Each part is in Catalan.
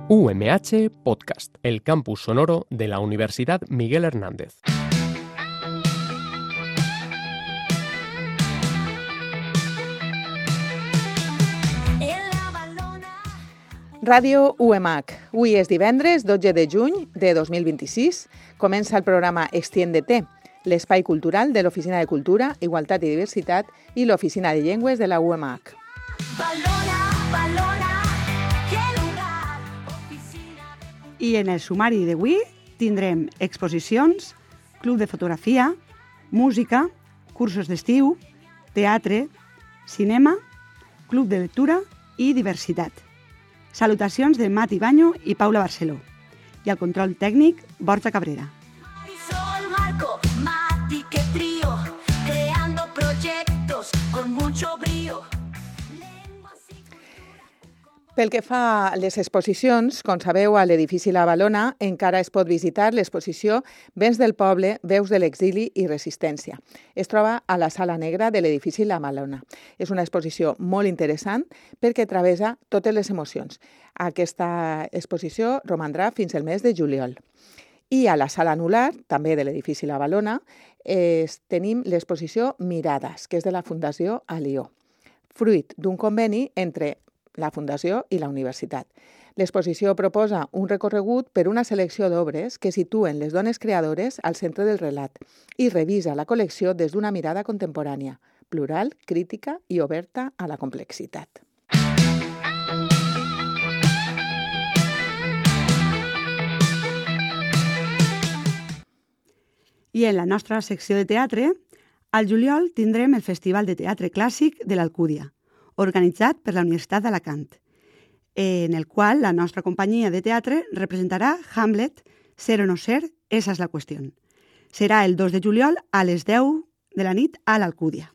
UMH Podcast, el campus sonoro de la Universidad Miguel Hernández. Ràdio UMH. Avui és divendres, 12 de juny de 2026. Comença el programa Extiéndete, l'espai cultural de l'Oficina de Cultura, Igualtat i Diversitat i l'Oficina de Llengües de la UMH. I en el sumari d'avui tindrem exposicions, club de fotografia, música, cursos d'estiu, teatre, cinema, club de lectura i diversitat. Salutacions de Mati Baño i Paula Barceló. I al control tècnic, Borja Cabrera. Pel que fa a les exposicions, com sabeu, a l'edifici La Valona encara es pot visitar l'exposició Vents del poble, veus de l'exili i resistència. Es troba a la Sala Negra de l'edifici La Valona. És una exposició molt interessant perquè travessa totes les emocions. Aquesta exposició romandrà fins al mes de juliol. I a la Sala Anular, també de l'edifici La Valona, tenim l'exposició Mirades, que és de la Fundació Alió, fruit d'un conveni entre la Fundació i la Universitat. L'exposició proposa un recorregut per una selecció d'obres que situen les dones creadores al centre del relat i revisa la col·lecció des d'una mirada contemporània, plural, crítica i oberta a la complexitat. I en la nostra secció de teatre, al juliol tindrem el Festival de Teatre Clàssic de l'Alcúdia, organitzat per la Universitat d'Alacant, en el qual la nostra companyia de teatre representarà Hamlet, Ser o no ser, esa és la qüestió. Serà el 2 de juliol a les 10 de la nit a l'Alcúdia.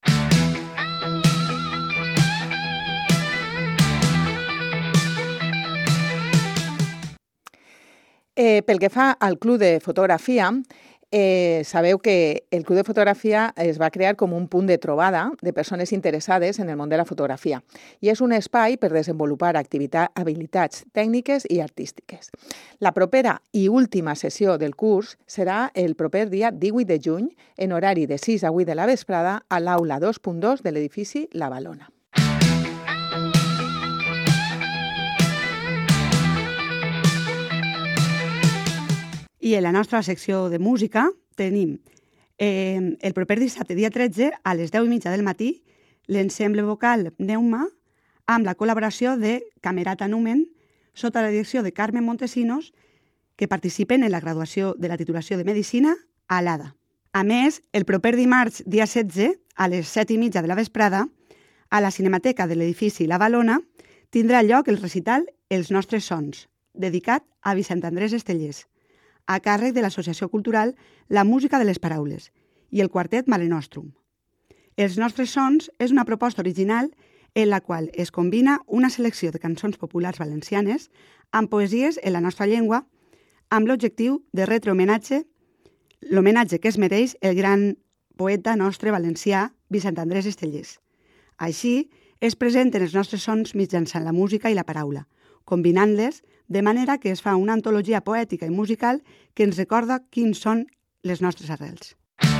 Pel que fa al Club de Fotografia, sabeu que el Club de Fotografia es va crear com un punt de trobada de persones interessades en el món de la fotografia i és un espai per desenvolupar habilitats tècniques i artístiques. La propera i última sessió del curs serà el proper dia 18 de juny en horari de 6 a 8 de la vesprada a l'aula 2.2 de l'edifici La Valona. I en la nostra secció de música tenim el proper dissabte, dia 13, a les 10:30 del matí, l'ensemble vocal Neuma amb la col·laboració de Camerata Numen sota la direcció de Carmen Montesinos, que participen en la graduació de la titulació de Medicina a l'ADA. A més, el proper dimarts, dia 16, a les 7:30 de la vesprada, a la Cinemateca de l'edifici La Valona, tindrà lloc el recital Els nostres sons, dedicat a Vicent Andrés Estellers, a càrrec de l'Associació Cultural La Música de les Paraules i el quartet Mare Nostrum. Els nostres sons és una proposta original en la qual es combina una selecció de cançons populars valencianes amb poesies en la nostra llengua amb l'objectiu de retre l'homenatge que es mereix el gran poeta nostre valencià Vicent Andrés Estellers. Així, es presenten els nostres sons mitjançant la música i la paraula, combinant-les de manera que es fa una antologia poètica i musical que ens recorda quins són les nostres arrels.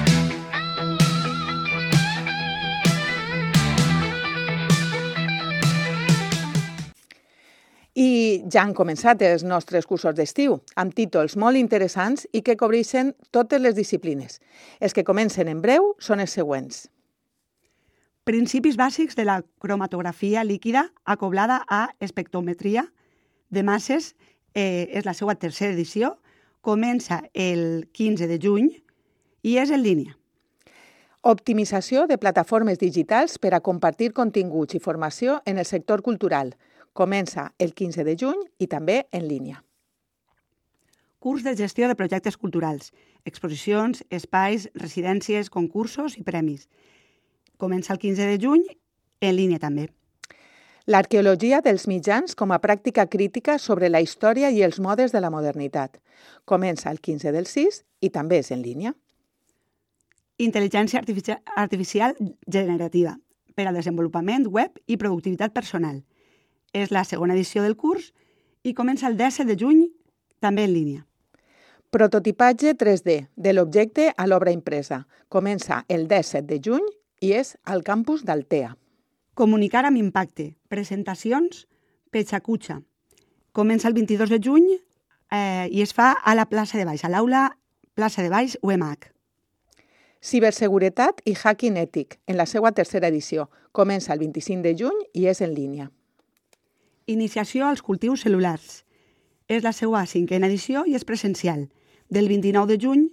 I ja han començat els nostres cursos d'estiu, amb títols molt interessants i que cobreixen totes les disciplines. Els que comencen en breu són els següents. Principis bàsics de la cromatografia líquida acoblada a espectrometria de masses, és la seva tercera edició, comença el 15 de juny i és en línia. Optimització de plataformes digitals per a compartir continguts i formació en el sector cultural. Comença el 15 de juny i també en línia. Curs de gestió de projectes culturals, exposicions, espais, residències, concursos i premis. Comença el 15 de juny en línia també. L'arqueologia dels mitjans com a pràctica crítica sobre la història i els modes de la modernitat. Comença el 15 del 6 i també és en línia. Intel·ligència artificial generativa per al desenvolupament web i productivitat personal. És la segona edició del curs i comença el 17 de juny, també en línia. Prototipatge 3D de l'objecte a l'obra impresa. Comença el 17 de juny i és al campus d'Altea. Comunicar amb impacte. Presentacions Pechacutxa. Comença el 22 de juny i es fa a la plaça de Baix, a l'aula plaça de Baix UEMAC. Ciberseguretat i hacking ètic, en la seva tercera edició. Comença el 25 de juny i és en línia. Iniciació als cultius cel·lulars. És la seva 5a edició i és presencial, del 29 de juny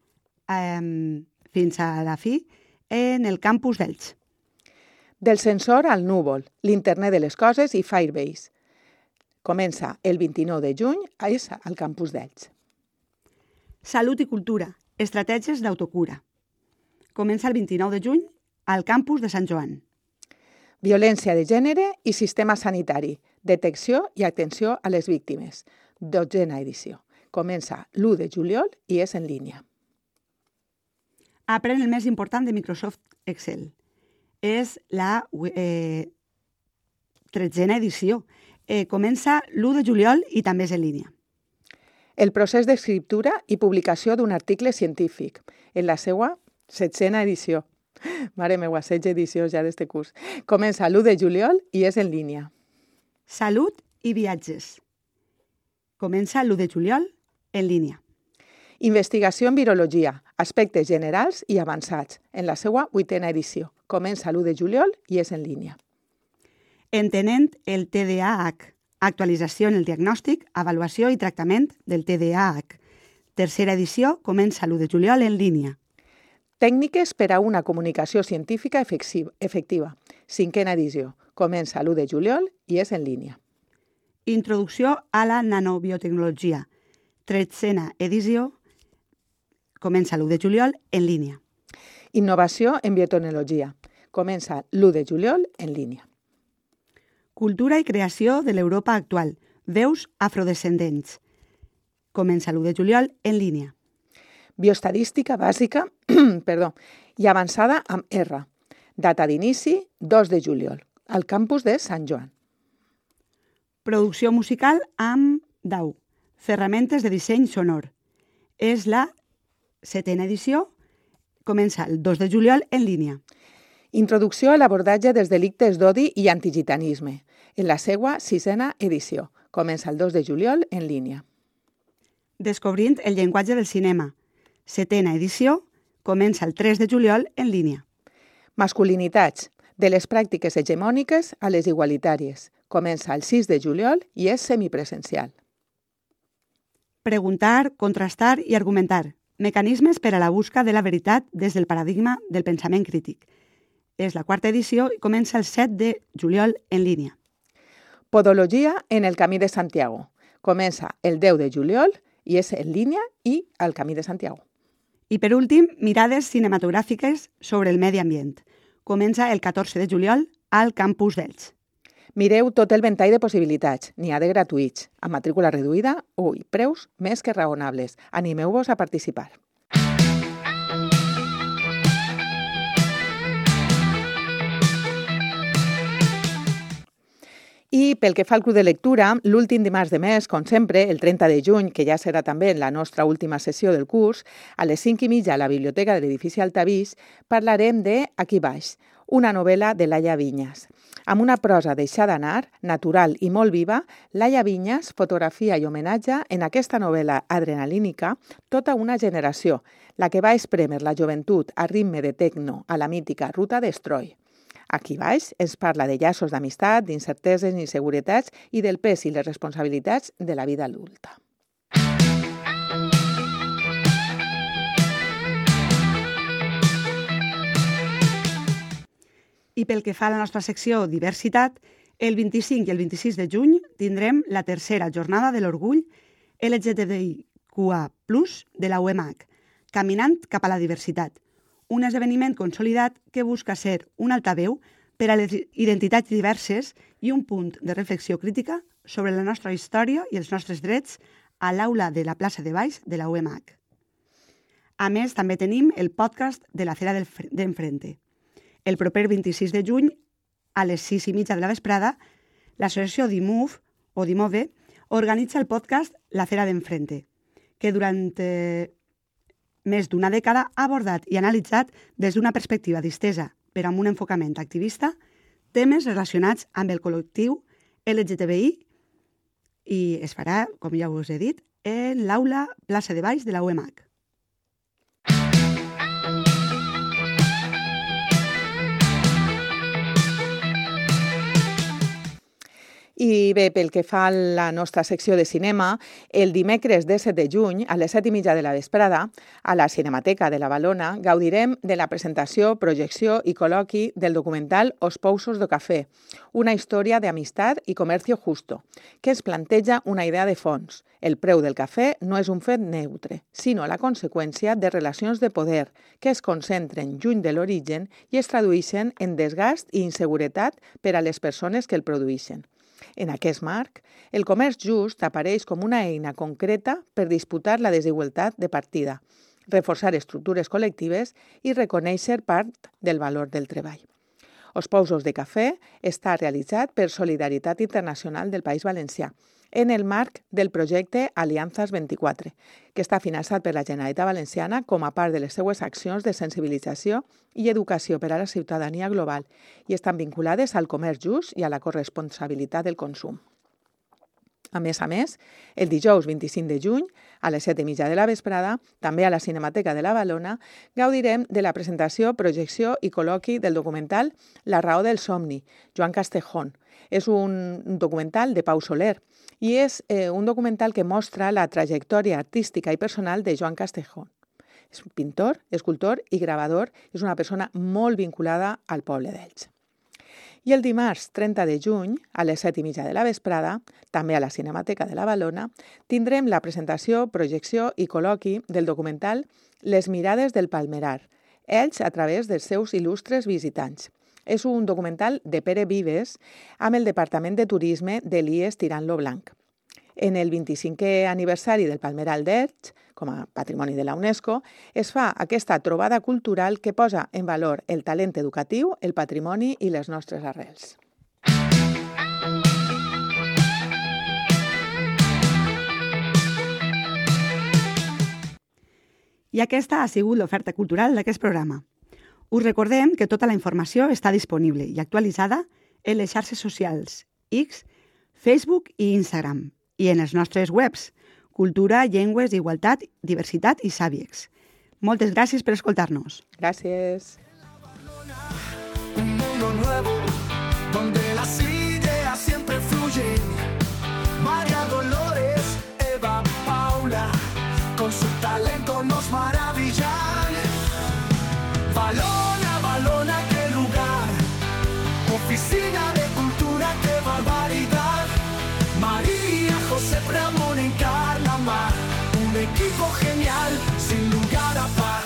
fins a la fi en el campus d'Elx. Del sensor al núvol, l'internet de les coses i Firebase. Comença el 29 de juny, és al campus d'Elx. Salut i cultura, estratègies d'autocura. Comença el 29 de juny al campus de Sant Joan. Violència de gènere i sistema sanitari, detecció i atenció a les víctimes. 12a edició. Comença l'1 de juliol i és en línia. Aprèn el més important de Microsoft Excel. És la 13a edició. Comença l'1 de juliol i també és en línia. El procés d'escriptura i publicació d'un article científic, en la seva 16a edició. Mare meva, 16 edicions ja d'este curs. Comença l'1 de juliol i és en línia. Salut i viatges. Comença l'1 de juliol en línia. Investigació en virologia, aspectes generals i avançats, en la seva 8a edició. Comença l'1 de juliol i és en línia. Entenent el TDAH. Actualització en el diagnòstic, avaluació i tractament del TDAH. Tercera edició comença l'1 de juliol en línia. Tècniques per a una comunicació científica efectiva. 5a edició. Comença l'1 de juliol i és en línia. Introducció a la nanobiotecnologia. 13a edició. Comença l'1 de juliol en línia. Innovació en biotecnologia. Comença l'1 de juliol en línia. Cultura i creació de l'Europa actual. Veus afrodescendents. Comença l'1 de juliol en línia. Bioestadística bàsica i avançada amb R. Data d'inici 2 de juliol, al campus de Sant Joan. Producció musical amb DAW. Ferramentes de disseny sonor. És la 7a edició. Comença el 2 de juliol en línia. Introducció a l'abordatge dels delictes d'odi i antigitanisme, en la seva 6a edició. Comença el 2 de juliol en línia. Descobrint el llenguatge del cinema. 7a edició. Comença el 3 de juliol en línia. Masculinitats, de les pràctiques hegemòniques a les igualitàries. Comença el 6 de juliol i és semipresencial. Preguntar, contrastar i argumentar. Mecanismes per a la busca de la veritat des del paradigma del pensament crític. És la 4a edició i comença el 7 de juliol en línia. Podologia en el Camí de Santiago. Comença el 10 de juliol i és en línia i al Camí de Santiago. I per últim, mirades cinematogràfiques sobre el medi ambient. Comença el 14 de juliol al campus d'Elx. Mireu tot el ventall de possibilitats. N'hi ha de gratuïts, amb matrícula reduïda o preus més que raonables. Animeu-vos a participar. I pel que fa al club de lectura, l'últim dimarts de mes, com sempre, el 30 de juny, que ja serà també la nostra última sessió del curs, a les 5:30 a la biblioteca de l'edifici Altavís, parlarem de Aquí baix, una novel·la de Laia Vinyas. Amb una prosa deixada anar, natural i molt viva, Laia Vinyas fotografia i homenatja en aquesta novel·la adrenalínica tota una generació, la que va esprémer la joventut a ritme de tecno a la mítica Ruta d'Estroi. Aquí baix ens parla de llaços d'amistat, d'incerteses, inseguretats i del pes i les responsabilitats de la vida adulta. I pel que fa a la nostra secció Diversitat, el 25 i el 26 de juny tindrem la tercera jornada de l'orgull LGTBIQA+, de la UEMAC, Caminant cap a la diversitat, un esdeveniment consolidat que busca ser un altaveu per a les identitats diverses i un punt de reflexió crítica sobre la nostra història i els nostres drets a l'aula de la plaça de Baix de la UEMAC. A més, també tenim el podcast de la Fera d'Enfrente. El proper 26 de juny, a les 6:30 de la vesprada, l'associació DIMOVE organitza el podcast La Acera d'Enfrente, que durant més d'una dècada ha abordat i analitzat des d'una perspectiva distesa, però amb un enfocament activista, temes relacionats amb el col·lectiu LGTBI i es farà, com ja us he dit, en l'aula Plaça de Baix de la UEMAC. I bé, pel que fa a la nostra secció de cinema, el dimecres 17 de juny, a les 7:30 de la vesprada, a la Cinemateca de la Valona, gaudirem de la presentació, projecció i col·loqui del documental Os Pousos do Café, una història d'amistat i comercio justo, que es planteja una idea de fons. El preu del cafè no és un fet neutre, sinó la conseqüència de relacions de poder que es concentren lluny de l'origen i es tradueixen en desgast i inseguretat per a les persones que el produeixen. En aquest marc, el comerç just apareix com una eina concreta per disputar la desigualtat de partida, reforçar estructures col·lectives i reconèixer part del valor del treball. Os Pousos de Cafè està realitzat per Solidaritat Internacional del País Valencià, en el marc del projecte Alianzas 24, que està finançat per la Generalitat Valenciana com a part de les seues accions de sensibilització i educació per a la ciutadania global i estan vinculades al comerç just i a la corresponsabilitat del consum. A més, el dijous 25 de juny, a les 7:30 de la vesprada, també a la Cinemateca de la Valona, gaudirem de la presentació, projecció i col·loqui del documental La raó del somni, Joan Castejón. És un documental de Pau Soler i és un documental que mostra la trajectòria artística i personal de Joan Castejón. És un pintor, escultor i gravador, és una persona molt vinculada al poble d'Elx. I el dimarts 30 de juny, a les 7:30 de la vesprada, també a la Cinemateca de la Valona, tindrem la presentació, projecció i col·loqui del documental Les mirades del Palmerar, Elx a través dels seus il·lustres visitants. És un documental de Pere Vives amb el Departament de Turisme de l'IES Tirant-lo Blanc. En el 25è aniversari del Palmerar d'Elx, com a patrimoni de la UNESCO, es fa aquesta trobada cultural que posa en valor el talent educatiu, el patrimoni i les nostres arrels. I aquesta ha sigut l'oferta cultural d'aquest programa. Us recordem que tota la informació està disponible i actualitzada en les xarxes socials X, Facebook i Instagram i en les nostres webs Cultura, Llengües, Igualtat, Diversitat i Sàviex. Moltes gràcies per escoltar-nos. Gràcies. Un mundo nuevo donde las ideas siempre fluyen. María Dolores, Eva, Paula, con su talento nos maravillan. Valona, Valona, qué lugar. Oficina de cultura, qué barbaridad. María, José Ramón en Carlamar. Un equipo genial, sin lugar a par.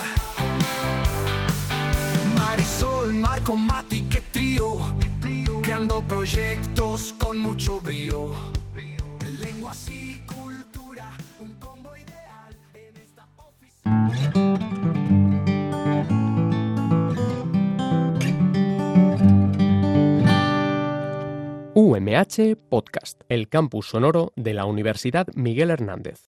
Marisol, Marco, Mati, qué trío. Creando proyectos con mucho brío. Lenguas y cultura, un combo ideal en esta oficina. UMH Podcast, el campus sonoro de la Universidad Miguel Hernández.